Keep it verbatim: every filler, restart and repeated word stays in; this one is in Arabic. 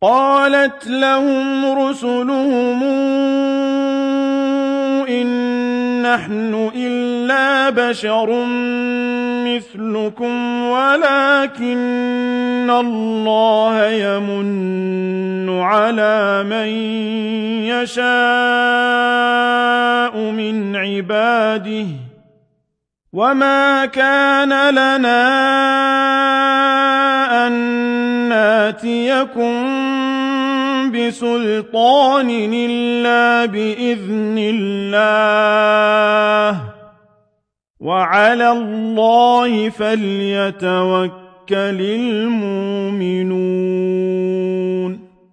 قالت لهم رسلهم إن نحن إلا بشر مثلكم ولكن الله يمن على من يشاء من عباده وما كان لنا أن ناتيكم بسلطان إلا بإذن الله وعلى الله فليتوكل المؤمنون